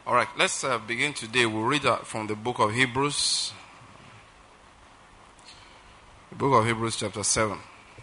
All right, let's begin today. We'll read from the book of Hebrews. The book of Hebrews chapter 7.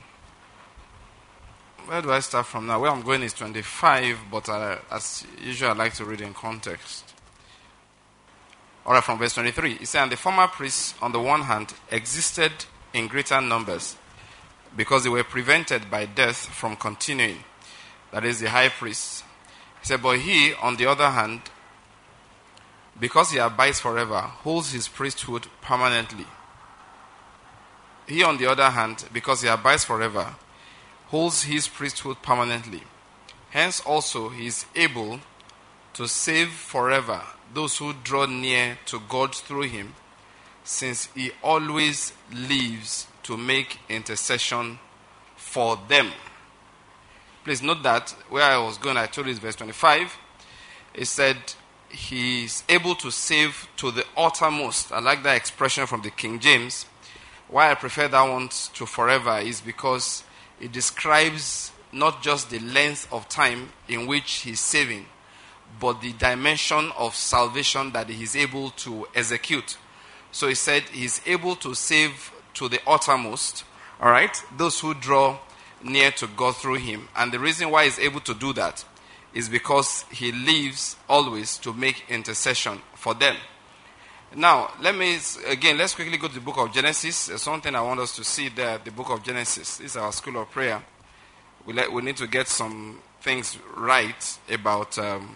Where do I start from now? Where I'm going is 25, but as usual I like to read in context. All right, from verse 23. It says, "And the former priests on the one hand existed in greater numbers because they were prevented by death from continuing. That is the high priest. He said, but he, on the other hand, because he abides forever, holds his priesthood permanently. He, on the other hand, because he abides forever, holds his priesthood permanently. Hence also he is able to save forever those who draw near to God through him, since he always lives to make intercession for them." Please note that where I was going, I told you it's verse 25. It said, he is able to save to the uttermost. I like that expression from the King James. Why I prefer that one to forever is because it describes not just the length of time in which he's saving, but the dimension of salvation that he is able to execute. So he said he's able to save to the uttermost, all right, those who draw near to God through him. And the reason why he's able to do that is because he lives always to make intercession for them. Now, let's quickly go to the book of Genesis. There's something I want us to see there, the book of Genesis. This is our school of prayer. We need to get some things right about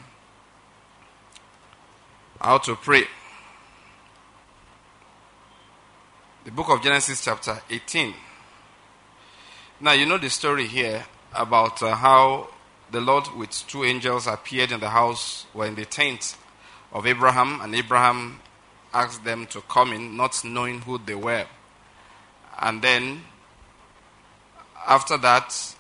how to pray. The book of Genesis chapter 18. Now, you know the story here about how the Lord with two angels appeared in the house, or in the tent of Abraham, and Abraham asked them to come in, not knowing who they were. And then, after that,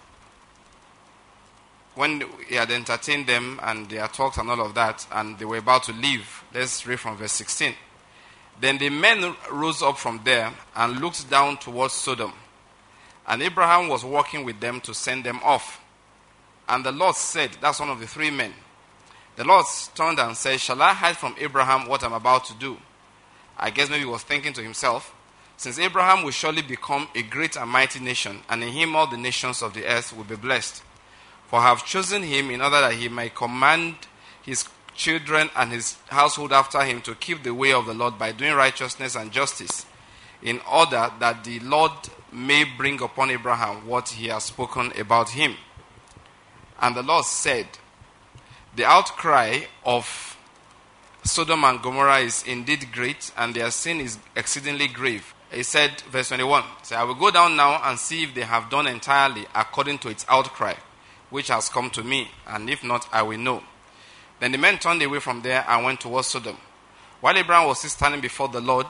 when he had entertained them and they had talked and all of that, and they were about to leave, let's read from verse 16. "Then the men rose up from there and looked down towards Sodom. And Abraham was walking with them to send them off. And the Lord said," that's one of the three men. The Lord turned and said, "Shall I hide from Abraham what I'm about to do?" I guess maybe he was thinking to himself, "Since Abraham will surely become a great and mighty nation, and in him all the nations of the earth will be blessed. For I have chosen him in order that he may command his children and his household after him to keep the way of the Lord by doing righteousness and justice, in order that the Lord may bring upon Abraham what he has spoken about him." And the Lord said, "The outcry of Sodom and Gomorrah is indeed great, and their sin is exceedingly grave." He said, verse 21, "I will go down now and see if they have done entirely according to its outcry, which has come to me, and if not, I will know." Then the men turned away from there and went towards Sodom, while Abraham was still standing before the Lord.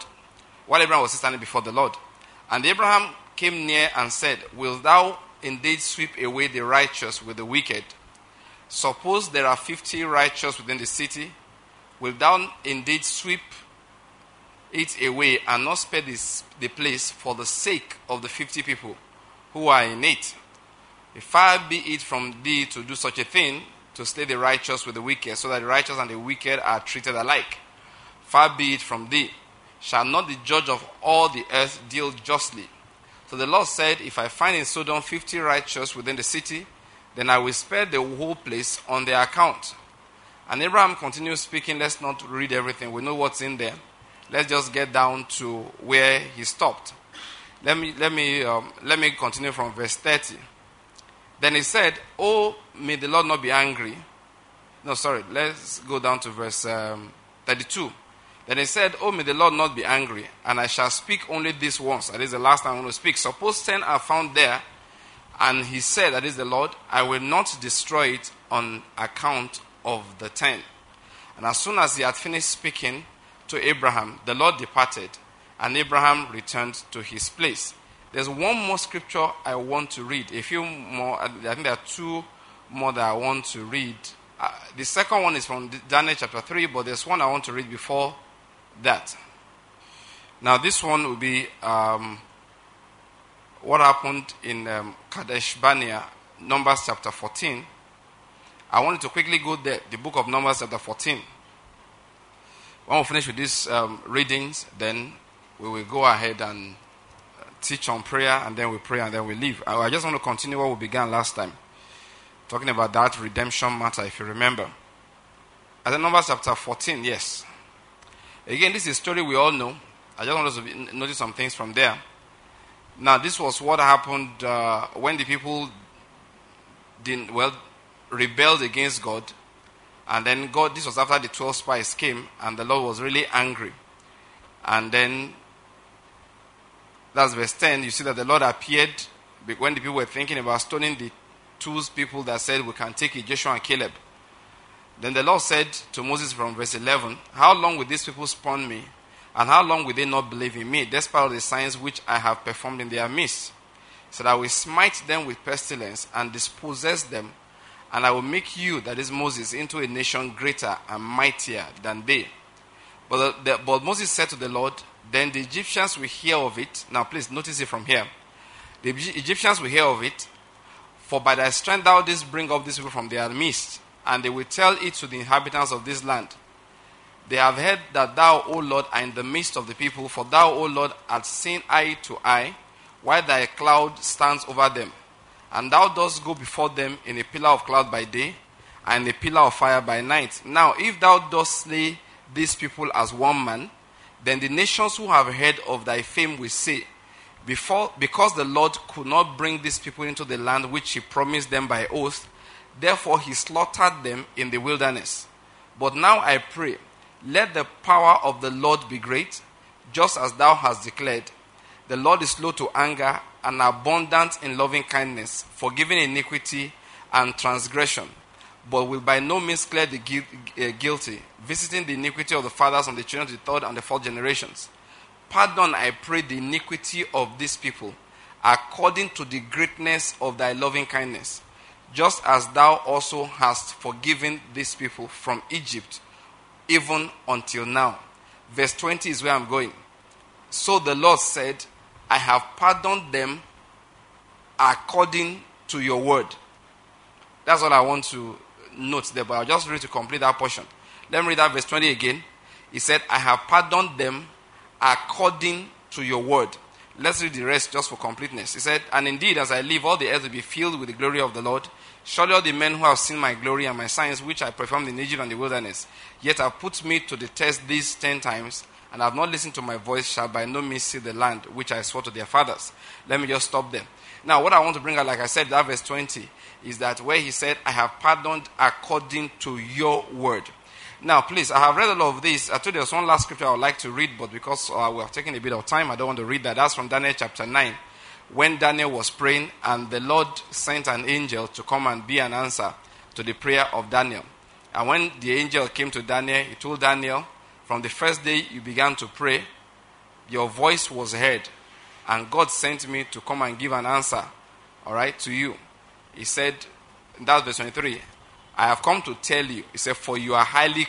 And Abraham came near and said, "Wilt thou indeed sweep away the righteous with the wicked? Suppose there are 50 righteous within the city, wilt thou indeed sweep it away and not spare the place for the sake of the 50 people who are in it? Far be it from thee to do such a thing, to slay the righteous with the wicked, so that the righteous and the wicked are treated alike. Far be it from thee. Shall not the judge of all the earth deal justly?" So the Lord said, "If I find in Sodom 50 righteous within the city, then I will spare the whole place on their account." And Abraham continued speaking. Let's not read everything. We know what's in there. Let's just get down to where he stopped. Let me continue from verse 30. Then he said, "Oh, may the Lord not be angry." Let's go down to verse 32. Then he said, "Oh, may the Lord not be angry, and I shall speak only this once." That is the last time I'm going to speak. "Suppose 10 are found there, and he said," that is the Lord, "I will not destroy it on account of the 10. And as soon as he had finished speaking to Abraham, the Lord departed, and Abraham returned to his place. There's one more scripture I want to read. A few more. I think there are two more that I want to read. The second one is from Daniel chapter 3, but there's one I want to read before that. Now this one will be what happened in Kadesh Barnea, Numbers chapter 14. I wanted to quickly go there, the book of Numbers chapter 14. When we finish with these readings, then we will go ahead and teach on prayer, and then we pray, and then we leave. I just want to continue what we began last time, talking about that redemption matter, if you remember. As in Numbers chapter 14, yes. Again, this is a story we all know. I just want us to notice some things from there. Now, this was what happened when the people rebelled against God. And then God, this was after the 12 spies came, and the Lord was really angry. And then, that's verse 10, you see that the Lord appeared when the people were thinking about stoning the two people that said, we can take it, Joshua and Caleb. Then the Lord said to Moses from verse 11, how long will these people spurn me? And how long will they not believe in me, despite all the signs which I have performed in their midst? So that I will smite them with pestilence and dispossess them, and I will make you, that is Moses, into a nation greater and mightier than they. But Moses said to the Lord, then the Egyptians will hear of it. Now please notice it from here. The Egyptians will hear of it, for by thy strength thou didst bring up these people from their midst, and they will tell it to the inhabitants of this land. They have heard that thou, O Lord, are in the midst of the people, for thou, O Lord, art seen eye to eye, while thy cloud stands over them. And thou dost go before them in a pillar of cloud by day, and a pillar of fire by night. Now, if thou dost slay these people as one man, then the nations who have heard of thy fame will say, because the Lord could not bring these people into the land which he promised them by oath, therefore he slaughtered them in the wilderness. But now I pray, let the power of the Lord be great, just as thou hast declared. The Lord is slow to anger and abundant in loving kindness, forgiving iniquity and transgression, but will by no means clear the guilty, visiting the iniquity of the fathers on the children of the third and the fourth generations. Pardon, I pray, the iniquity of these people, according to the greatness of thy loving kindness, just as thou also hast forgiven these people from Egypt, even until now. Verse 20 is where I'm going. So the Lord said, I have pardoned them according to your word. That's all I want to note there, but I'll just read to complete that portion. Let me read that verse 20 again. He said, I have pardoned them according to your word. Let's read the rest just for completeness. He said, and indeed, as I live, all the earth will be filled with the glory of the Lord. Surely all the men who have seen my glory and my signs, which I performed in Egypt and the wilderness, yet have put me to the test these 10 times, and have not listened to my voice, shall by no means see the land which I swore to their fathers. Let me just stop there. Now, what I want to bring out, like I said, that verse 20, is that where he said, I have pardoned according to your word. Now, please, I have read all of this. I told you there's one last scripture I would like to read, but because we have taken a bit of time, I don't want to read that. That's from Daniel chapter 9. When Daniel was praying, and the Lord sent an angel to come and be an answer to the prayer of Daniel. And when the angel came to Daniel, he told Daniel, from the first day you began to pray, your voice was heard, and God sent me to come and give an answer, all right, to you. He said, that's verse 23, I have come to tell you, he said, for you are highly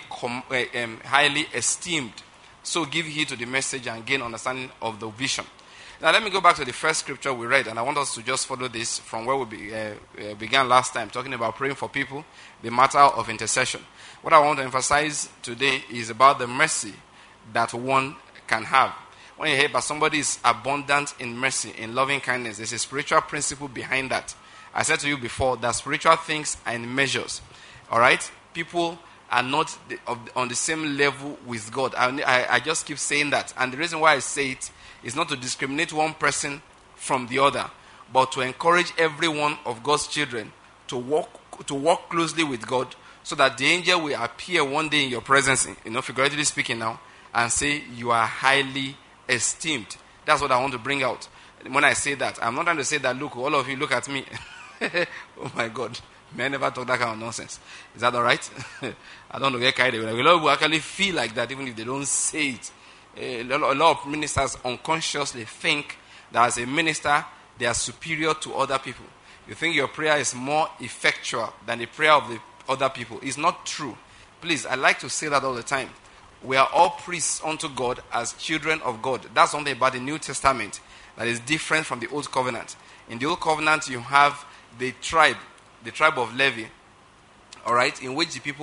esteemed, so give heed to the message and gain understanding of the vision. Now let me go back to the first scripture we read, and I want us to just follow this from where we began last time, talking about praying for people, the matter of intercession. What I want to emphasize today is about the mercy that one can have. When you hear about somebody is abundant in mercy, in loving kindness, there's a spiritual principle behind that. I said to you before that spiritual things are in measures. All right? People are not on the same level with God. I just keep saying that. And the reason why I say it is not to discriminate one person from the other, but to encourage every one of God's children to walk closely with God, so that the angel will appear one day in your presence, figuratively speaking now, and say, you are highly esteemed. That's what I want to bring out. When I say that, I'm not trying to say that, look, all of you look at me. Oh my God. May I never talk that kind of nonsense. Is that all right? I don't want to get carried away. A lot of people actually feel like that, even if they don't say it. A lot of ministers unconsciously think that as a minister, they are superior to other people. You think your prayer is more effectual than the prayer of the other people. It's not true. Please, I like to say that all the time. We are all priests unto God as children of God. That's something about the New Testament that is different from the Old Covenant. In the Old Covenant, you have the tribe of Levi, all right, in which the people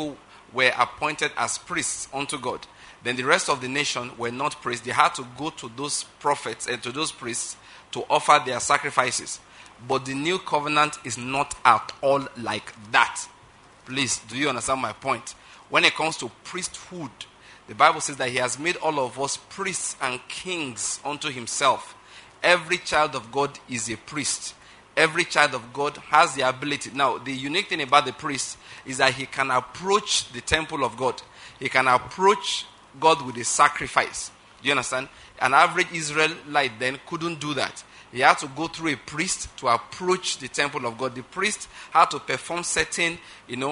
were appointed as priests unto God. Then the rest of the nation were not priests. They had to go to those prophets and to those priests to offer their sacrifices. But the new covenant is not at all like that. Please, do you understand my point? When it comes to priesthood, the Bible says that he has made all of us priests and kings unto himself. Every child of God is a priest. Every child of God has the ability. Now, the unique thing about the priest is that he can approach the temple of God. He can approach God with a sacrifice. Do you understand? An average Israelite then couldn't do that. He had to go through a priest to approach the temple of God. The priest had to perform certain,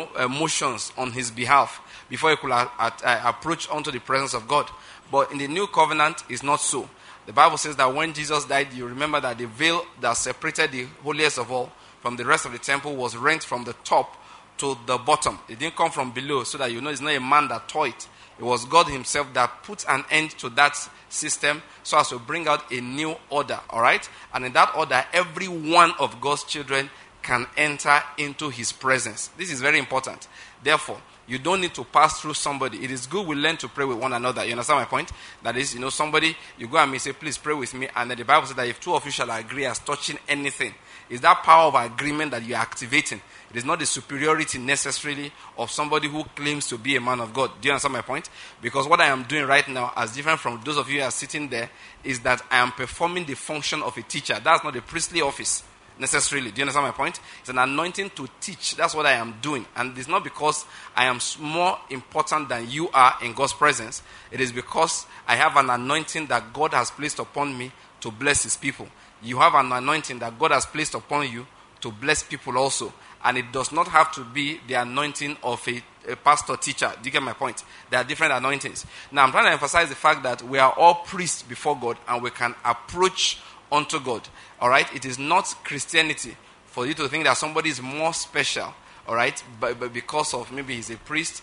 motions on his behalf before he could approach onto the presence of God. But in the new covenant, it's not so. The Bible says that when Jesus died, you remember that the veil that separated the holiest of all from the rest of the temple was rent from the top to the bottom. It didn't come from below, so that it's not a man that tore it. It was God himself that put an end to that system so as to bring out a new order, all right? And in that order, every one of God's children can enter into his presence. This is very important. Therefore, you don't need to pass through somebody. It is good we learn to pray with one another. You understand my point? That is, somebody, you go and me say, please pray with me. And then the Bible says that if two of you shall agree as touching anything, it's that power of agreement that you're activating. It is not the superiority necessarily of somebody who claims to be a man of God. Do you understand my point? Because what I am doing right now, as different from those of you who are sitting there, is that I am performing the function of a teacher. That's not a priestly office necessarily. Do you understand my point? It's an anointing to teach. That's what I am doing. And it's not because I am more important than you are in God's presence. It is because I have an anointing that God has placed upon me to bless his people. You have an anointing that God has placed upon you to bless people also. And it does not have to be the anointing of a pastor teacher. Do you get my point? There are different anointings. Now, I'm trying to emphasize the fact that we are all priests before God and we can approach unto God. All right? It is not Christianity for you to think that somebody is more special. All right? But because of maybe he's a priest,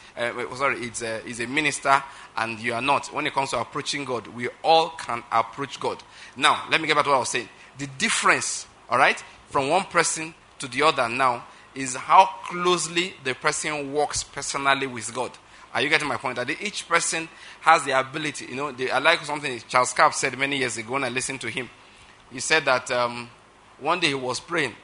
he's a minister and you are not. When it comes to approaching God, we all can approach God. Now, let me get back to what I was saying. The difference, all right, from one person to the other now is how closely the person walks personally with God. Are you getting my point? That each person has the ability. I like something Charles Capp said many years ago when I listened to him. He said that one day he was praying.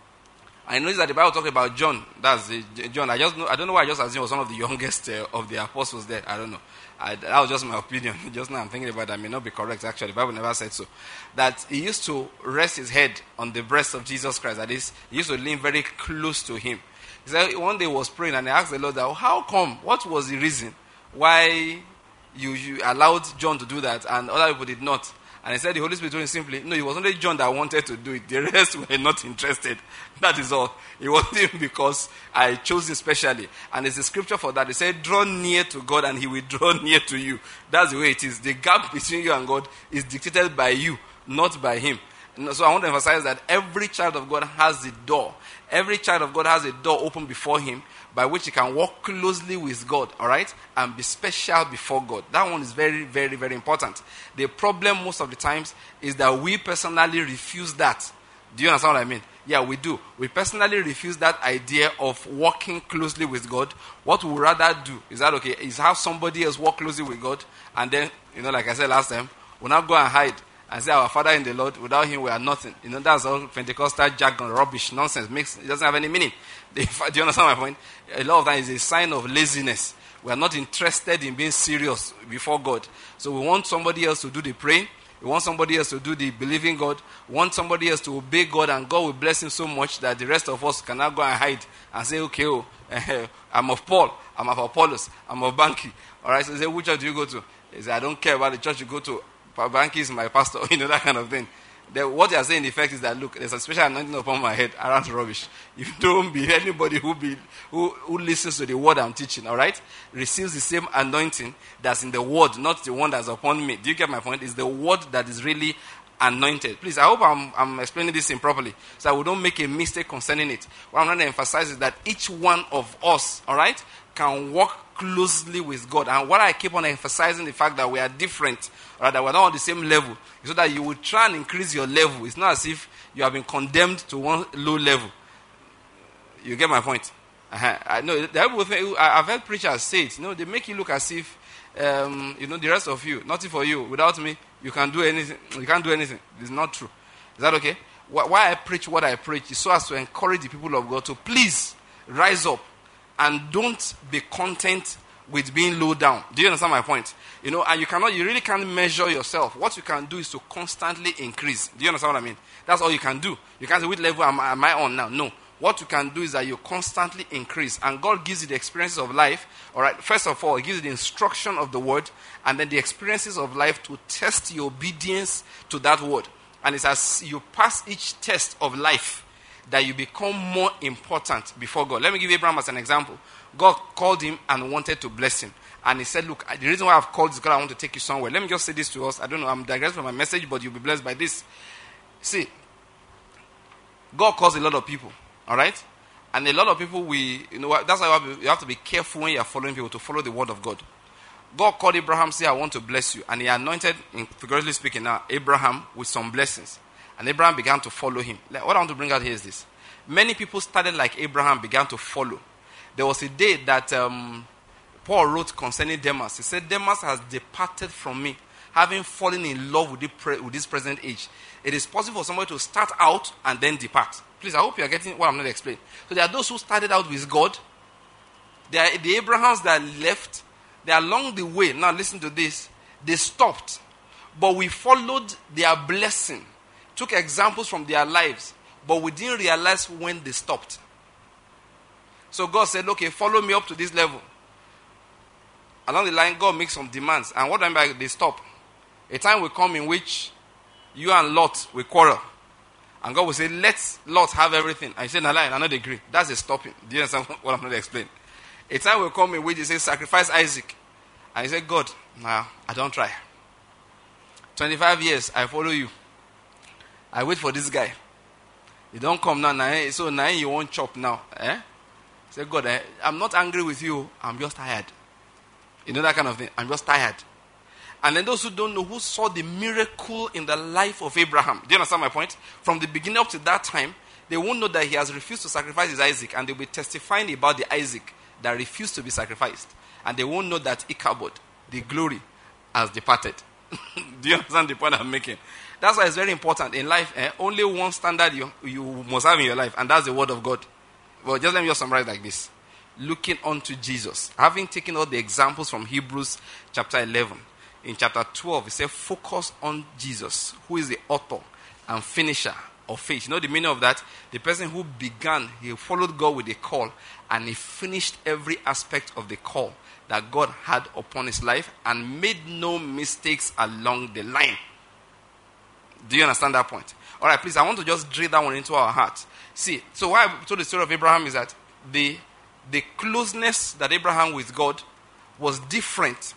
I noticed that the Bible talked about John. That's John. I don't know why I just assumed he was one of the youngest of the apostles there. I don't know. That was just my opinion. Just now I'm thinking about that. May not be correct actually. The Bible never said so. That he used to rest his head on the breast of Jesus Christ. That is, he used to lean very close to him. He said one day he was praying and he asked the Lord that, how come? What was the reason why you allowed John to do that and other people did not? And he said the Holy Spirit told him simply, no, it was only John that wanted to do it. The rest were not interested. That is all. It wasn't because I chose him specially. And there's a scripture for that. It said, draw near to God and he will draw near to you. That's the way it is. The gap between you and God is dictated by you, not by him. So I want to emphasize that every child of God has a door. Every child of God has a door open before him by which he can walk closely with God, all right, and be special before God. That one is very, very, very important. The problem most of the times is that we personally refuse that. Do you understand what I mean? Yeah, we do. We personally refuse that idea of walking closely with God. What we rather do is have somebody else walk closely with God, and then, like I said last time, we'll not go and hide and say our Father in the Lord, without him we are nothing. That's all Pentecostal jargon, rubbish, nonsense. It doesn't have any meaning. Do you understand my point? A lot of times it's a sign of laziness. We are not interested in being serious before God. So we want somebody else to do the praying. We want somebody else to do the believing God. We want somebody else to obey God, and God will bless him so much that the rest of us cannot go and hide and say, okay, I'm of Paul, I'm of Apollos, I'm of Banky. All right, so they say, which church do you go to? He said, I don't care about the church you go to. Banky is my pastor, that kind of thing. What they are saying in effect is that, look, there's a special anointing upon my head around rubbish. If you don't be anybody who listens to the word I'm teaching, all right, receives the same anointing that's in the word, not the one that's upon me. Do you get my point? It's the word that is really anointed. Please, I hope I'm explaining this properly so we don't make a mistake concerning it. What I'm trying to emphasize is that each one of us, all right, can walk closely with God. And what I keep on emphasizing the fact that we are different, or that we're not on the same level, so that you will try and increase your level. It's not as if you have been condemned to one low level. You get my point? I know the people think, I've heard preachers say it. They make you look as if, the rest of you, nothing for you. Without me, you can do anything. You can't do anything. It's not true. Is that okay? Why I preach what I preach is so as to encourage the people of God to please rise up and don't be content with being low down. Do you understand my point? And you really can't measure yourself. What you can do is to constantly increase. Do you understand what I mean? That's all you can do. You can't say, which level am I on now? No. What you can do is that you constantly increase. And God gives you the experiences of life. All right. First of all, He gives you the instruction of the word. And then the experiences of life to test your obedience to that word. And it's as you pass each test of life that you become more important before God. Let me give Abraham as an example. God called him and wanted to bless him. And he said, look, the reason why I've called is because I want to take you somewhere. Let me just say this to us. I don't know, I'm digressing from my message, but you'll be blessed by this. See, God calls a lot of people, all right? And a lot of people, that's why you have to be careful when you are following people to follow the word of God. God called Abraham, say, I want to bless you. And he anointed, figuratively speaking now, Abraham with some blessings. And Abraham began to follow him. What I want to bring out here is this. Many people started like Abraham, began to follow. There was a day that Paul wrote concerning Demas. He said, Demas has departed from me, having fallen in love with this present age. It is possible for somebody to start out and then depart. Please, I hope you are getting what I'm going to explain. So there are those who started out with God. There are the Abrahams that left. They are along the way. Now listen to this. They stopped. But we followed their blessing. Took examples from their lives. But we didn't realize when they stopped. So God said, okay, follow me up to this level. Along the line, God makes some demands. And what I mean by they stop? A time will come in which you and Lot will quarrel. And God will say, let Lot have everything. And you say, no, I not agree. That's a stopping. Do you understand what I'm going to explain? A time will come in which he says, sacrifice Isaac. And he said, God, nah, I don't try. 25 years, I follow you. I wait for this guy. You don't come now, so now you won't chop now. Say, God, I'm not angry with you. I'm just tired. You know that kind of thing. I'm just tired. And then those who don't know, who saw the miracle in the life of Abraham. Do you understand my point? From the beginning up to that time, they won't know that he has refused to sacrifice his Isaac. And they'll be testifying about the Isaac that refused to be sacrificed. And they won't know that Ichabod, the glory, has departed. Do you understand the point I'm making? That's why it's very important in life. Only one standard you must have in your life, and that's the word of God. Well, just let me just summarize like this. Looking unto Jesus. Having taken all the examples from Hebrews chapter 11. In chapter 12, it says, focus on Jesus, who is the author and finisher of faith. You know the meaning of that? The person who began, he followed God with a call, and he finished every aspect of the call that God had upon his life and made no mistakes along the line. Do you understand that point? All right, please, I want to just drill that one into our hearts. See, so why I told the story of Abraham is that the closeness that Abraham with God was different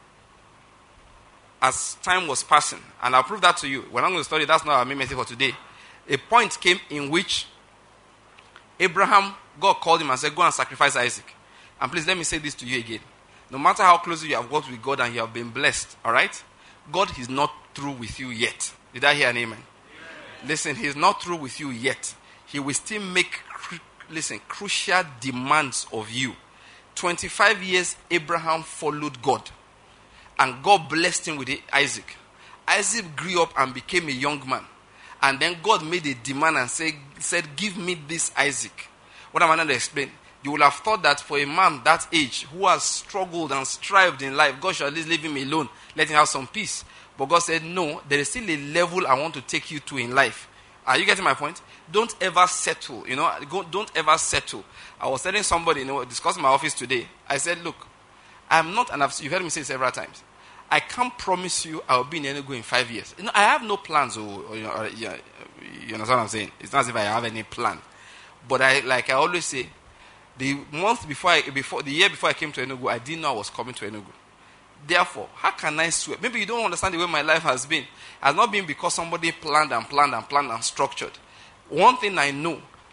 as time was passing. And I'll prove that to you. We're not going to study, that's not our main message for today. A point came in which Abraham, God called him and said, go and sacrifice Isaac. And please let me say this to you again. No matter how closely you have worked with God and you have been blessed, all right? God is not through with you yet. Did I hear an amen? Listen, he's not through with you yet. He will still make, crucial demands of you. 25 years, Abraham followed God. And God blessed him with Isaac. Isaac grew up and became a young man. And then God made a demand and said, give me this Isaac. What am I going to explain? You will have thought that for a man that age, who has struggled and strived in life, God should at least leave him alone, let him have some peace. But God said, no, there is still a level I want to take you to in life. Are you getting my point? Don't ever settle, don't ever settle. I was telling somebody, discussing my office today. I said, look, I'm not, and you've heard me say several times, I can't promise you I'll be in Enugu in 5 years. I have no plans. You understand what I'm saying? It's not as if I have any plan. But I always say, the year before I came to Enugu, I didn't know I was coming to Enugu. Therefore, how can I swear? Maybe you don't understand the way my life has been. It has not been because somebody planned and structured. One thing I know,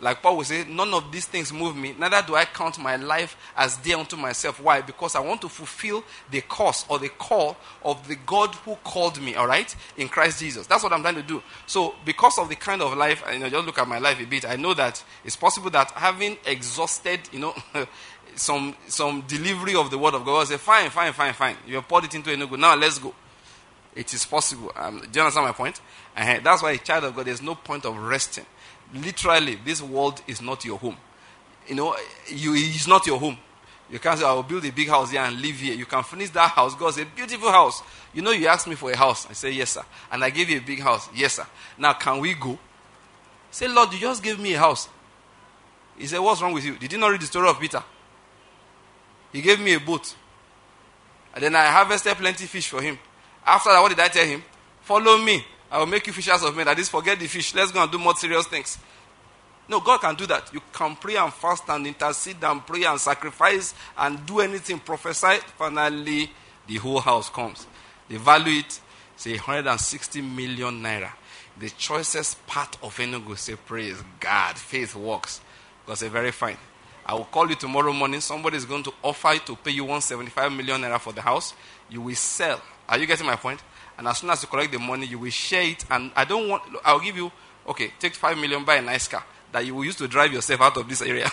Like Paul will say, none of these things move me, neither do I count my life as dear unto myself. Why? Because I want to fulfill the cause or the call of the God who called me, all right, in Christ Jesus. That's what I'm trying to do. So because of the kind of life, just look at my life a bit, I know that it's possible that having exhausted, some delivery of the word of God, I say, fine. You have poured it into Enugu. Now let's go. It is possible. Do you understand my point? That's why a child of God, there's no point of resting. Literally, this world is not your home. It's not your home. You can't say, I will build a big house here and live here. You can finish that house. God said, beautiful house. You asked me for a house. I say, yes, sir. And I gave you a big house. Yes, sir. Now, can we go? Say, Lord, you just gave me a house. He said, what's wrong with you? Did you not read the story of Peter? He gave me a boat. And then I harvested plenty fish for him. After that, what did I tell him? Follow me. I will make you fishers of men. That is, forget the fish. Let's go and do more serious things. No, God can do that. You can pray and fast and intercede and pray and sacrifice and do anything, prophesy. Finally, the whole house comes. They value it, say 160 million naira. The choicest part of Enugu, say, praise God, faith works. God say, very fine. I will call you tomorrow morning. Somebody is going to offer to pay you 175 million naira for the house. You will sell. Are you getting my point? And as soon as you collect the money, you will share it. And I'll give you, okay, take 5 million, buy a nice car that you will use to drive yourself out of this area.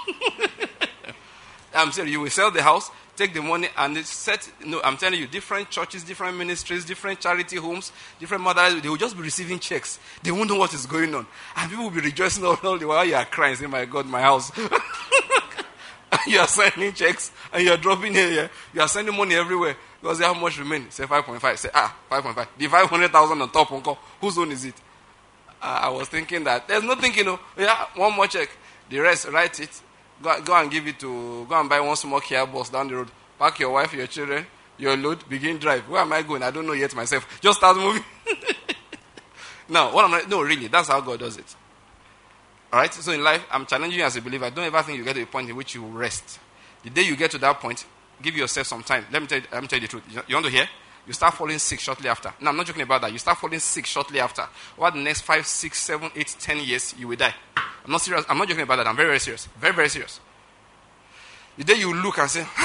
I'm saying you will sell the house, take the money, and I'm telling you, different churches, different ministries, different charity homes, different mothers, they will just be receiving checks. They won't know what is going on. And people will be rejoicing all the while you are crying, saying, my God, my house. You are sending checks, and you are dropping here. You are sending money everywhere. Because how much remains? Say 5.5. Say, 5.5. The 500,000 on top, uncle. Whose own is it? I was thinking that. There's no thinking, one more check. The rest, write it. Go and give it go and buy one small Kia bus down the road. Pack your wife, your children, your load, begin drive. Where am I going? I don't know yet myself. Just start moving. Now, no, really, that's how God does it. Alright, so in life, I'm challenging you as a believer. Don't ever think you get to a point in which you will rest. The day you get to that point, give yourself some time. Let me tell you the truth. You want to hear? You start falling sick shortly after. No, I'm not joking about that. You start falling sick shortly after. Over the next 5, 6, 7, 8, 10 years, you will die. I'm not serious. I'm not joking about that. I'm very, very serious. Very, very serious. The day you look and say,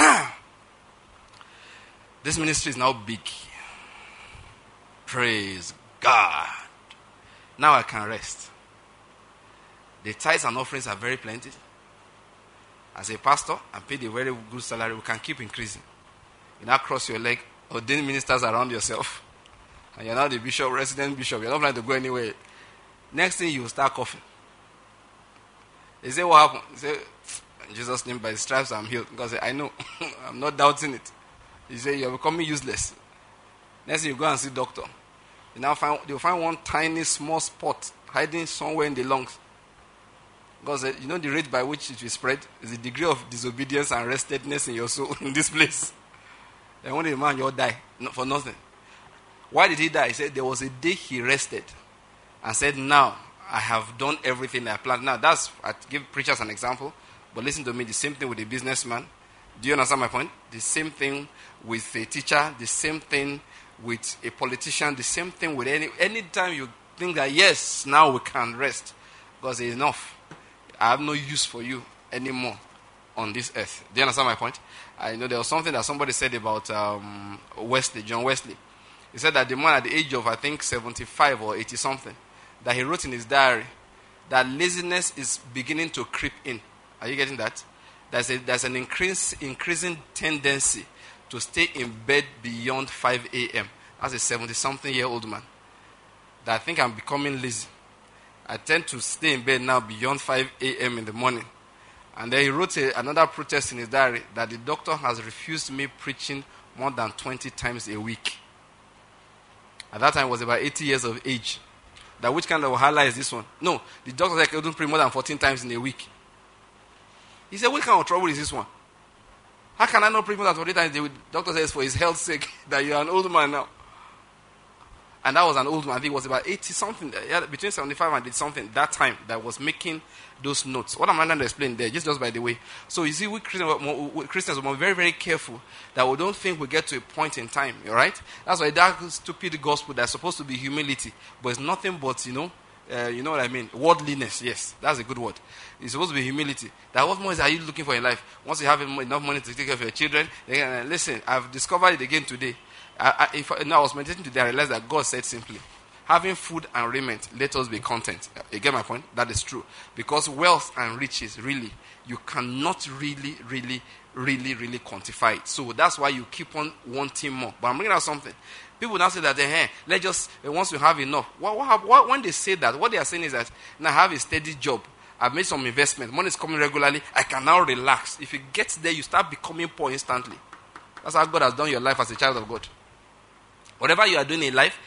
this ministry is now big. Praise God. Now I can rest. The tithes and offerings are very plenty. As a pastor, I'm paid a very good salary. We can keep increasing. You now cross your leg, ordain ministers around yourself. And you're now the bishop, resident bishop. You're not planning to go anywhere. Next thing, you will start coughing. They say, what happened? They say, in Jesus' name, by the stripes I'm healed. God said, I know. I'm not doubting it. He said, you're becoming useless. Next thing, you go and see doctor. They'll find one tiny, small spot hiding somewhere in the lungs. God said, the rate by which it will spread is the degree of disobedience and restedness in your soul in this place. Then when the man, you'll die for nothing. Why did he die? He said, there was a day he rested and said, now I have done everything I planned. Now, I give preachers an example, but listen to me, the same thing with a businessman. Do you understand my point? The same thing with a teacher, the same thing with a politician, the same thing with any time you think that, yes, now we can rest. God says, enough. I have no use for you anymore on this earth. Do you understand my point? I know there was something that somebody said about John Wesley. He said that the man at the age of, I think, 75 or 80 something, that he wrote in his diary that laziness is beginning to creep in. Are you getting that? There's an increasing tendency to stay in bed beyond 5 a.m. As a 70-something-year-old man. That I think I'm becoming lazy. I tend to stay in bed now beyond 5 a.m. in the morning. And then he wrote another protest in his diary that the doctor has refused me preaching more than 20 times a week. At that time, I was about 80 years of age. That which kind of wahala is this one? No, the doctor said I couldn't preach more than 14 times in a week. He said, what kind of trouble is this one? How can I not preach more than 14 times? The doctor says for his health's sake that you're an old man now. And that was an old man. I think it was about 80 something, between 75 and 80 something that time that was making those notes. What I'm trying to explain there, just by the way. So you see, we Christians are very, very careful that we don't think we get to a point in time, all right? That's why that stupid gospel that's supposed to be humility, but it's nothing but, you know what I mean? Worldliness, yes, that's a good word. It's supposed to be humility. That what more are you looking for in life? Once you have enough money to take care of your children, listen, I've discovered it again today. I was meditating today, I realized that God said simply, having food and raiment, let us be content. You get my point? That is true. Because wealth and riches, really, you cannot really quantify it. So that's why you keep on wanting more. But I'm bringing out something. People now say that, let's just, once you have enough. When they say that, what they are saying is that, now I have a steady job. I've made some investment. Money is coming regularly. I can now relax. If you get there, you start becoming poor instantly. That's how God has done your life as a child of God. Whatever you are doing in life,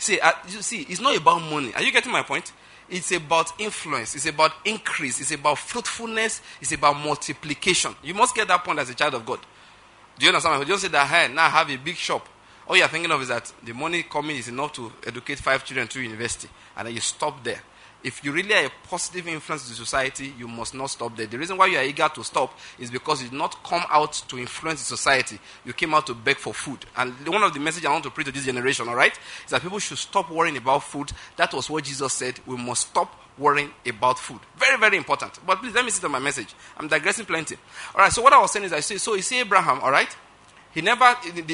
you see, it's not about money. Are you getting my point? It's about influence. It's about increase. It's about fruitfulness. It's about multiplication. You must get that point as a child of God. Do you understand? You don't say that, hey, now I have a big shop. All you're thinking of is that the money coming is enough to educate 5 children to university. And then you stop there. If you really are a positive influence to society, you must not stop there. The reason why you are eager to stop is because you did not come out to influence the society. You came out to beg for food. And one of the messages I want to preach to this generation, all right, is that people should stop worrying about food. That was what Jesus said. We must stop worrying about food. Very, very important. But please, let me sit on my message. I'm digressing plenty. All right, so what I was saying is, so you see Abraham, all right, he never,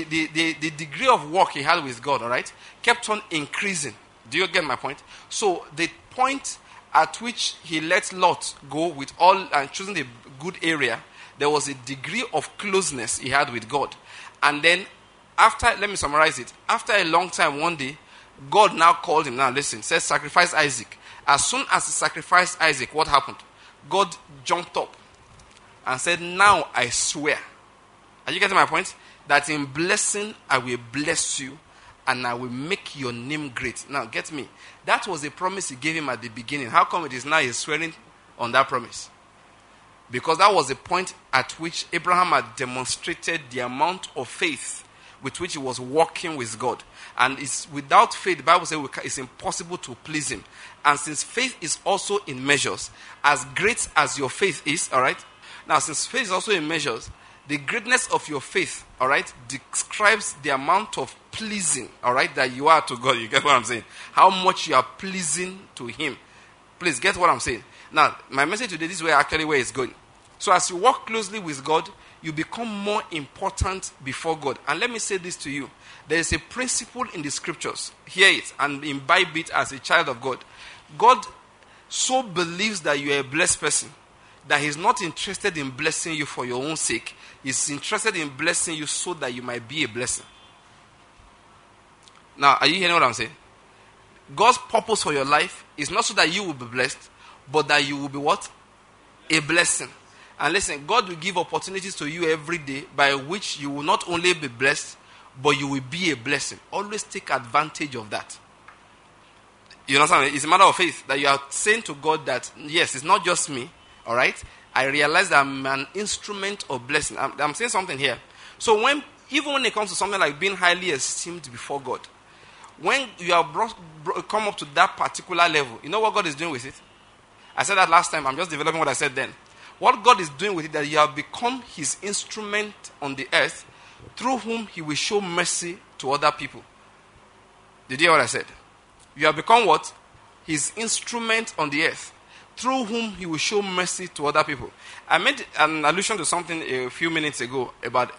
the degree of work he had with God, all right, kept on increasing. Do you get my point? So the point at which he let Lot go with all and choosing the good area, there was a degree of closeness he had with God. And then let me summarize it. After a long time, one day, God now called him. Now listen, says sacrifice Isaac. As soon as he sacrificed Isaac, what happened? God jumped up and said, now I swear. Are you getting my point? That in blessing I will bless you, and I will make your name great. Now, get me. That was a promise he gave him at the beginning. How come it is now he's swearing on that promise? Because that was the point at which Abraham had demonstrated the amount of faith with which he was walking with God. And it's without faith, the Bible says it's impossible to please him. And since faith is also in measures, as great as your faith is, all right? Now, since faith is also in measures, the greatness of your faith, all right, describes the amount of pleasing, all right, that you are to God. You get what I'm saying? How much you are pleasing to Him. Please get what I'm saying. Now, my message today, this is where it's going. So as you walk closely with God, you become more important before God. And let me say this to you. There is a principle in the scriptures. Hear it and imbibe it as a child of God. God so believes that you are a blessed person that He's not interested in blessing you for your own sake. He's interested in blessing you so that you might be a blessing. Now, are you hearing what I'm saying? God's purpose for your life is not so that you will be blessed, but that you will be what? A blessing. And listen, God will give opportunities to you every day by which you will not only be blessed, but you will be a blessing. Always take advantage of that. You understand? It's a matter of faith that you are saying to God that, yes, it's not just me, all right? I realize that I'm an instrument of blessing. I'm saying something here. So even when it comes to something like being highly esteemed before God, when you are come up to that particular level, you know what God is doing with it? I said that last time. I'm just developing what I said then. What God is doing with it, that you have become His instrument on the earth through whom He will show mercy to other people. Did you hear what I said? You have become what? His instrument on the earth through whom He will show mercy to other people. I made an allusion to something a few minutes ago about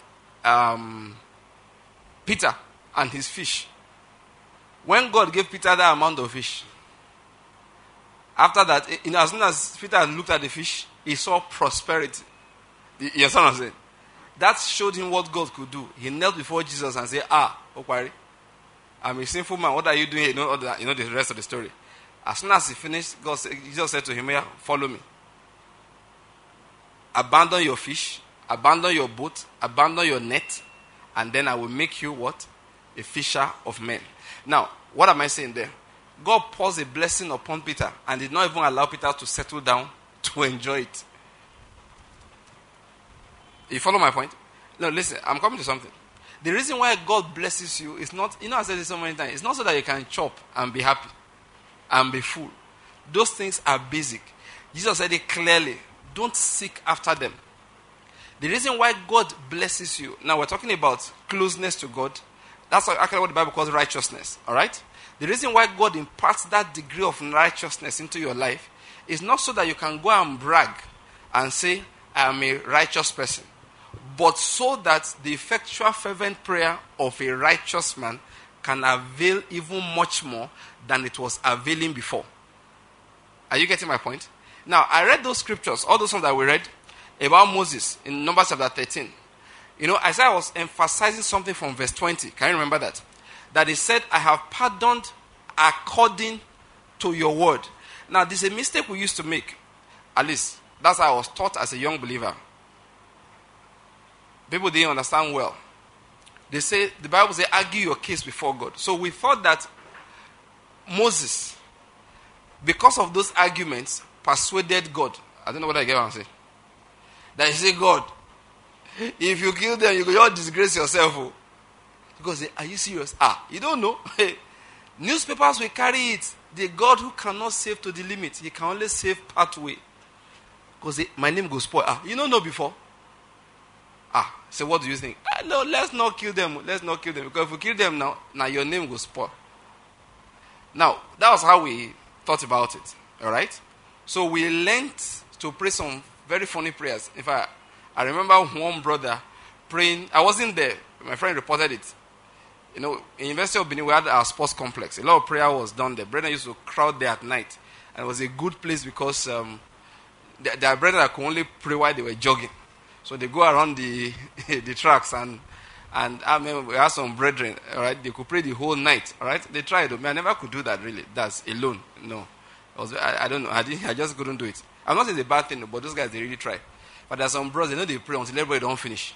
Peter and his fish. When God gave Peter that amount of fish, after that, as soon as Peter looked at the fish, he saw prosperity. You understand what I'm saying? That showed him what God could do. He knelt before Jesus and said, Okwari, I'm a sinful man. What are you doing? You know the rest of the story. As soon as he finished, Jesus said to him, follow me. Abandon your fish, abandon your boat, abandon your net, and then I will make you what? A fisher of men. Now, what am I saying there? God pours a blessing upon Peter and did not even allow Peter to settle down to enjoy it. You follow my point? No, listen, I'm coming to something. The reason why God blesses you is not, I said this so many times, it's not so that you can chop and be happy and be full. Those things are basic. Jesus said it clearly. Don't seek after them. The reason why God blesses you, now we're talking about closeness to God, That's actually what the Bible calls righteousness. All right? The reason why God imparts that degree of righteousness into your life is not so that you can go and brag and say, I am a righteous person, but so that the effectual fervent prayer of a righteous man can avail even much more than it was availing before. Are you getting my point? Now, I read those scriptures, all those ones that we read about Moses in Numbers chapter 13. You know, Isaiah was emphasizing something from verse 20. Can you remember that? That he said, I have pardoned according to your word. Now, this is a mistake we used to make. At least, that's how I was taught as a young believer. People didn't understand well. They say, the Bible says, argue your case before God. So we thought that Moses, because of those arguments, persuaded God. I don't know what I get what I'm saying. That he said, God, if you kill them, you will just disgrace yourself. Oh. Because are you serious? You don't know. Newspapers will carry it. The God who cannot save to the limit, he can only save part way. Because my name goes spoil. You don't know before. So what do you think? No, let's not kill them. Let's not kill them. Because if we kill them now your name goes spoil. Now, that was how we thought about it. Alright? So we learned to pray some very funny prayers. In fact, I remember one brother praying. I wasn't there. My friend reported it. You know, in University of Benin, we had our sports complex. A lot of prayer was done there. Brethren used to crowd there at night. And it was a good place because there are brethren that could only pray while they were jogging. So they go around the tracks and I remember we had some brethren, all right, they could pray the whole night, all right. They tried. I never could do that really. That's alone. No. I don't know. I just couldn't do it. I'm not saying it's a bad thing, but those guys, they really try. But there's some brothers, they know they pray until everybody don't finish.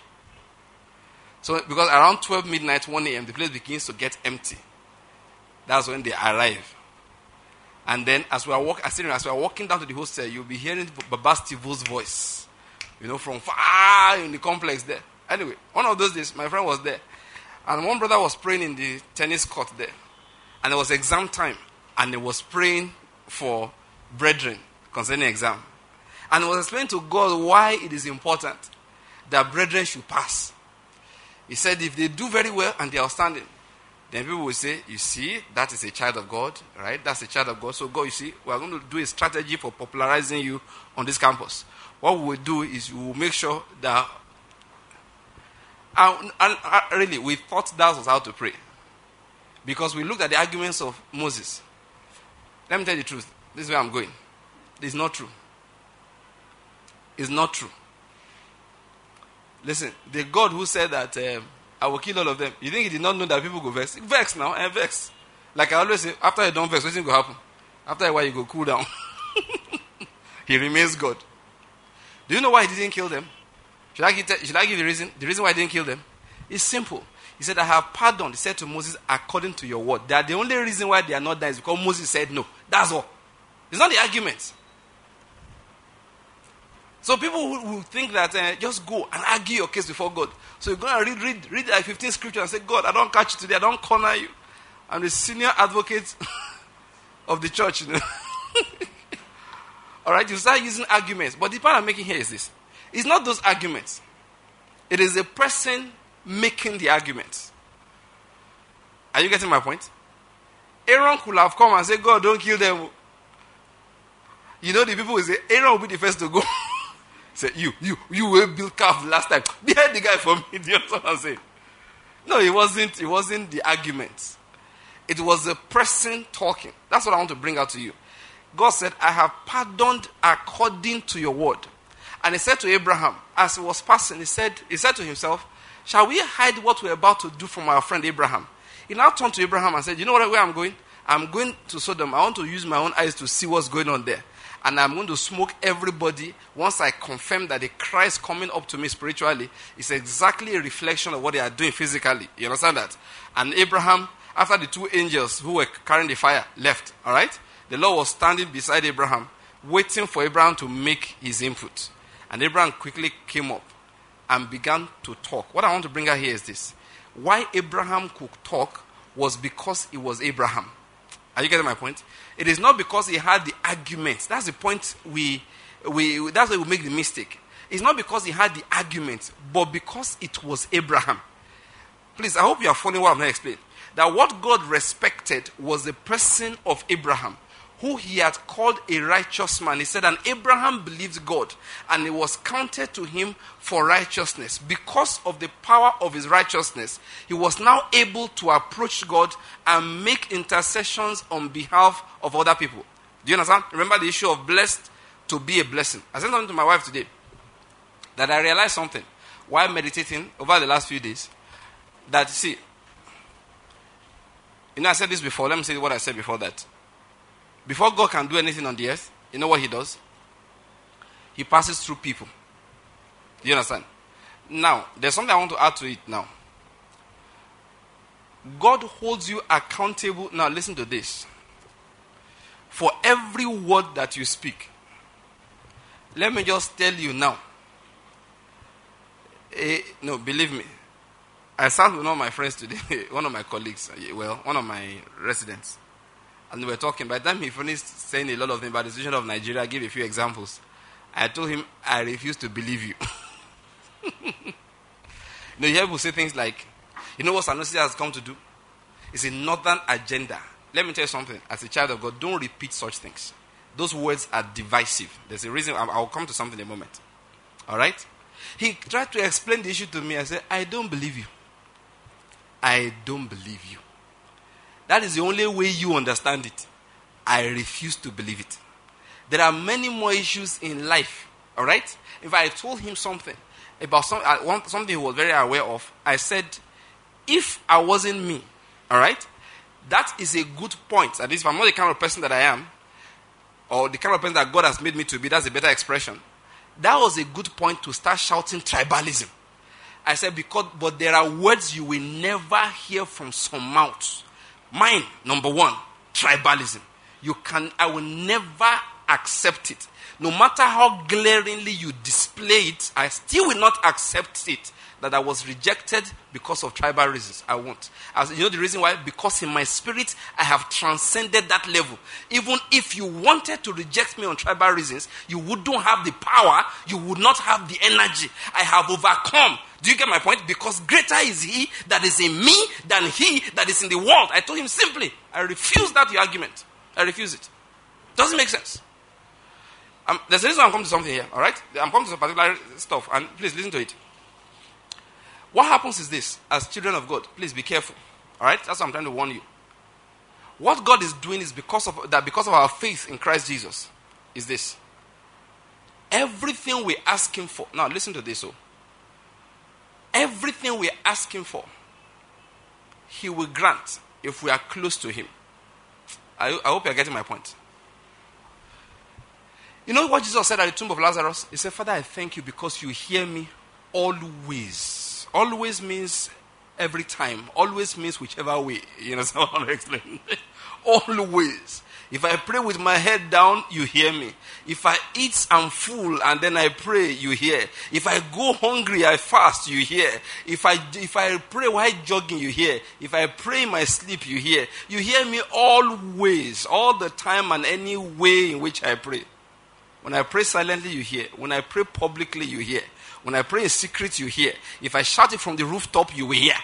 So, because around 12 midnight, 1 a.m., the place begins to get empty. That's when they arrive. And then, as we are walking down to the hostel, you'll be hearing Baba Stevo's voice. You know, from far in the complex there. Anyway, one of those days, my friend was there. And one brother was praying in the tennis court there. And it was exam time. And he was praying for brethren concerning exam. And he was explaining to God why it is important that brethren should pass. He said if they do very well and they are outstanding, then people will say, you see, that is a child of God, right? That's a child of God. So God, you see, we are going to do a strategy for popularizing you on this campus. What we will do is we will make sure that, really, we thought that was how to pray. Because we looked at the arguments of Moses. Let me tell you the truth. This is where I'm going. It's not true. It's not true. Listen, the God who said that I will kill all of them, you think he did not know that people go vex? Vex now, and vex. Like I always say, after you don't vex, what's going to happen? After a while, you go cool down. He remains God. Do you know why he didn't kill them? Should I give the reason? The reason why he didn't kill them? It's simple. He said, I have pardoned, he said to Moses, according to your word. That the only reason why they are not dying is because Moses said no. That's all. It's not the argument. So people who think that just go and argue your case before God. So you're going to read like 15 scriptures and say, God, I don't catch you today. I don't corner you. I'm the senior advocate of the church. You know? All right, you start using arguments. But the point I'm making here is this. It's not those arguments. It is a person making the arguments. Are you getting my point? Aaron could have come and said, God, don't kill them. You know, the people will say, Aaron will be the first to go. Say, you will build calf last time. They had the guy for me. Do you understand what I'm saying? No, it wasn't the argument. It was the person talking. That's what I want to bring out to you. God said, I have pardoned according to your word. And he said to Abraham, as he was passing, he said to himself, shall we hide what we're about to do from our friend Abraham? He now turned to Abraham and said, you know where I'm going? I'm going to Sodom. I want to use my own eyes to see what's going on there. And I'm going to smoke everybody once I confirm that the Christ coming up to me spiritually is exactly a reflection of what they are doing physically. You understand that? And Abraham, after the two angels who were carrying the fire left, all right? The Lord was standing beside Abraham, waiting for Abraham to make his input. And Abraham quickly came up and began to talk. What I want to bring out here is this. Why Abraham could talk was because he was Abraham. Are you getting my point? It is not because he had the arguments. That's the point that's why we make the mistake. It's not because he had the arguments, but because it was Abraham. Please, I hope you are following what I'm going to explain. That what God respected was the person of Abraham, who he had called a righteous man. He said, and Abraham believed God, and it was counted to him for righteousness. Because of the power of his righteousness, he was now able to approach God and make intercessions on behalf of other people. Do you understand? Remember the issue of blessed to be a blessing. I said something to my wife today, that I realized something while meditating over the last few days. That, see, I said this before. Let me say what I said before that. Before God can do anything on the earth, you know what he does? He passes through people. Do you understand? Now, there's something I want to add to it now. God holds you accountable. Now, listen to this. For every word that you speak. Let me just tell you now. No, believe me. I sat with one of my friends today, one of my colleagues, one of my residents. And we were talking. By the time he finished saying a lot of things about the situation of Nigeria, I gave a few examples. I told him, I refuse to believe you. You hear people say things like, you know what Sanusi has come to do? It's a northern agenda. Let me tell you something. As a child of God, don't repeat such things. Those words are divisive. There's a reason. I'll come to something in a moment. All right? He tried to explain the issue to me. I said, I don't believe you. I don't believe you. That is the only way you understand it. I refuse to believe it. There are many more issues in life. All right? If I told him something about something he was very aware of, I said, if I wasn't me, all right, that is a good point. At least if I'm not the kind of person that I am, or the kind of person that God has made me to be, that's a better expression. That was a good point to start shouting tribalism. I said, but there are words you will never hear from some mouths. Mine, number one, tribalism. I will never accept it. No matter how glaringly you display it, I still will not accept it. That I was rejected because of tribal reasons. I won't. You know the reason why? Because in my spirit, I have transcended that level. Even if you wanted to reject me on tribal reasons, you wouldn't have the power, you would not have the energy. I have overcome. Do you get my point? Because greater is he that is in me than he that is in the world. I told him simply, I refuse that argument. I refuse it. Doesn't make sense. There's a reason I'm coming to something here, all right? I'm coming to some particular stuff, and please listen to it. What happens is this, as children of God, please be careful. All right? That's what I'm trying to warn you. What God is doing is because of our faith in Christ Jesus, is this. Everything we ask him for, now listen to this. Everything we ask him for, he will grant if we are close to him. I hope you're getting my point. You know what Jesus said at the tomb of Lazarus? He said, Father, I thank you because you hear me always. Always means every time. Always means whichever way. You know what I'm explaining? Always. If I pray with my head down, you hear me. If I eat and full and then I pray, you hear. If I go hungry, I fast, you hear. If I pray while jogging, you hear. If I pray in my sleep, you hear. You hear me always, all the time and any way in which I pray. When I pray silently, you hear. When I pray publicly, you hear. When I pray in secret, you hear. If I shout it from the rooftop, you will hear.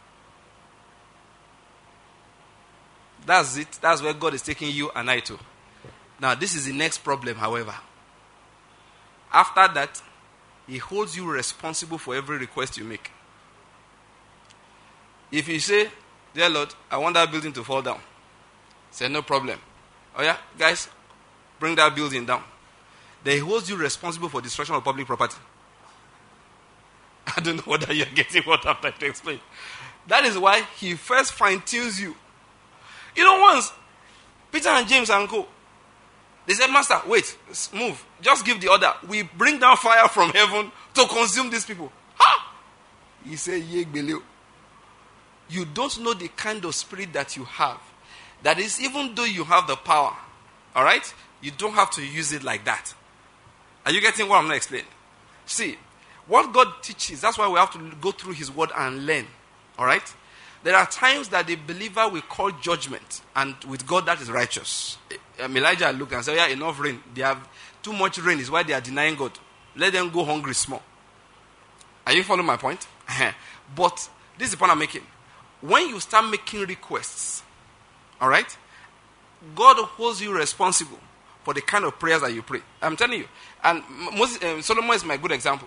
That's it. That's where God is taking you and I to. Now, this is the next problem, however. After that, he holds you responsible for every request you make. If you say, dear Lord, I want that building to fall down. Say, no problem. Oh yeah, guys, bring that building down. Then he holds you responsible for destruction of public property. I don't know whether you're getting what I'm trying to explain. That is why he first fine-tunes you. You know, once, Peter and James and co, they said, Master, wait, move. Just give the order. We bring down fire from heaven to consume these people. Ha! He said, you don't know the kind of spirit that you have. That is, even though you have the power, all right, you don't have to use it like that. Are you getting what I'm going to explain? See, what God teaches, that's why we have to go through his word and learn. All right? There are times that the believer will call judgment, and with God that is righteous. Elijah looked and said, yeah, enough rain. They have too much rain is why they are denying God. Let them go hungry small. Are you following my point? But This is the point I'm making. When you start making requests, all right, God holds you responsible for the kind of prayers that you pray. I'm telling you. And Solomon is my good example.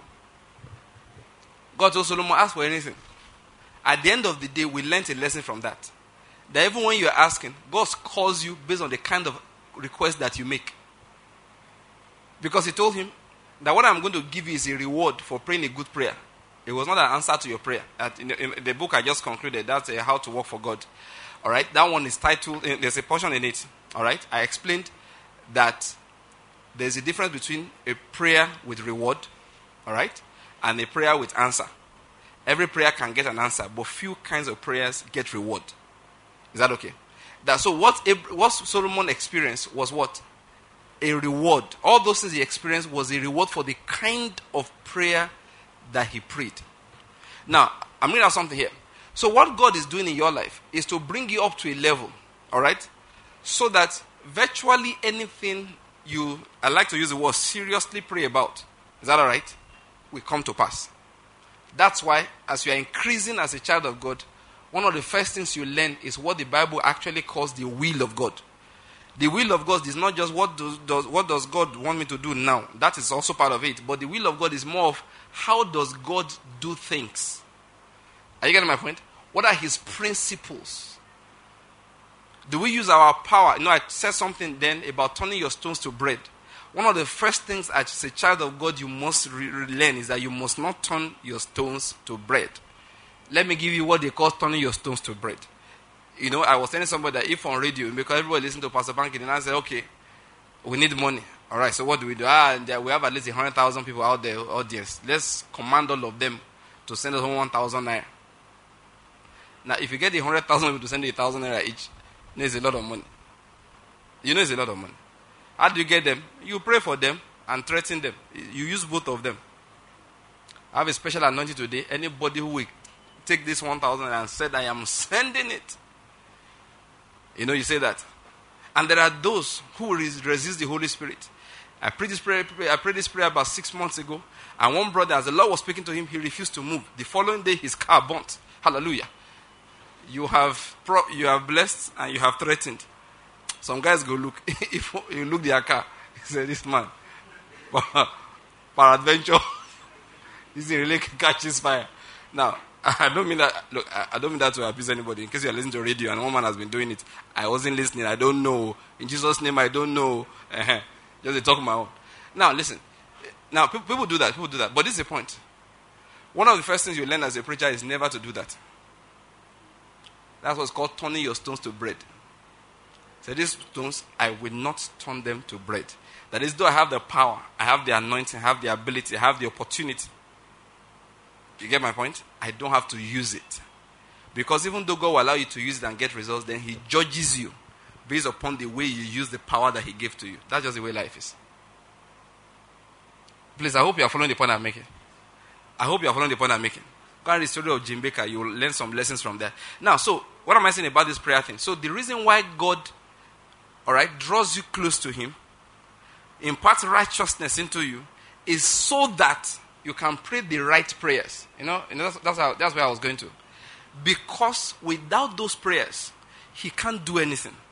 God told Solomon, ask for anything. At the end of the day, we learned a lesson from that. That even when you're asking, God calls you based on the kind of request that you make. Because he told him that what I'm going to give you is a reward for praying a good prayer. It was not an answer to your prayer. In the book I just concluded, that's How to Walk for God. All right, that one is titled, there's a portion in it. All right, I explained that there's a difference between a prayer with reward, all right, and a prayer with answer. Every prayer can get an answer, but few kinds of prayers get reward. Is that okay? So what Solomon experienced was what? A reward. All those things he experienced was a reward for the kind of prayer that he prayed. Now, I'm going to have something here. So what God is doing in your life is to bring you up to a level, all right, so that virtually anything I like to use the word seriously pray about, is that all right, will come to pass. That's why, as you are increasing as a child of God, one of the first things you learn is what the Bible actually calls the will of God. The will of God is not just what does God want me to do now. That is also part of it. But the will of God is more of how does God do things. Are you getting my point? What are his principles? Do we use our power? I said something then about turning your stones to bread. One of the first things as a child of God you must learn is that you must not turn your stones to bread. Let me give you what they call turning your stones to bread. I was telling somebody that if on radio, because everybody listens to Pastor Banky, and I said, okay, we need money. All right, so what do? We have at least 100,000 people out there, audience. Let's command all of them to send us 1,000 naira. Now, if you get the 100,000 people to send you 1,000 naira each, it's a lot of money. It's a lot of money. How do you get them? You pray for them and threaten them. You use both of them. I have a special anointing today. Anybody who will take this 1,000 and said, I am sending it. You say that. And there are those who resist the Holy Spirit. I prayed this prayer about 6 months ago. And one brother, as the Lord was speaking to him, he refused to move. The following day, his car burnt. Hallelujah. You have blessed and you have threatened. Some guys go look. If you look their car, he said, this man, peradventure, this really catches fire. Now, I don't mean that. Look, I don't mean that to appease anybody. In case you are listening to radio and one man has been doing it, I wasn't listening. I don't know. In Jesus' name, I don't know. Just talk my own. Now, listen. Now, people do that. But this is the point. One of the first things you learn as a preacher is never to do that. That's what's called turning your stones to bread. So these stones, I will not turn them to bread. That is, though I have the power, I have the anointing, I have the ability, I have the opportunity. You get my point? I don't have to use it. Because even though God will allow you to use it and get results, then he judges you based upon the way you use the power that he gave to you. That's just the way life is. Please, I hope you are following the point I'm making. Go and read the story of Jim Baker. You will learn some lessons from that. Now, so, what am I saying about this prayer thing? So, the reason why God, draws you close to him, imparts righteousness into you, is so that you can pray the right prayers. That's where I was going to. Because without those prayers, he can't do anything.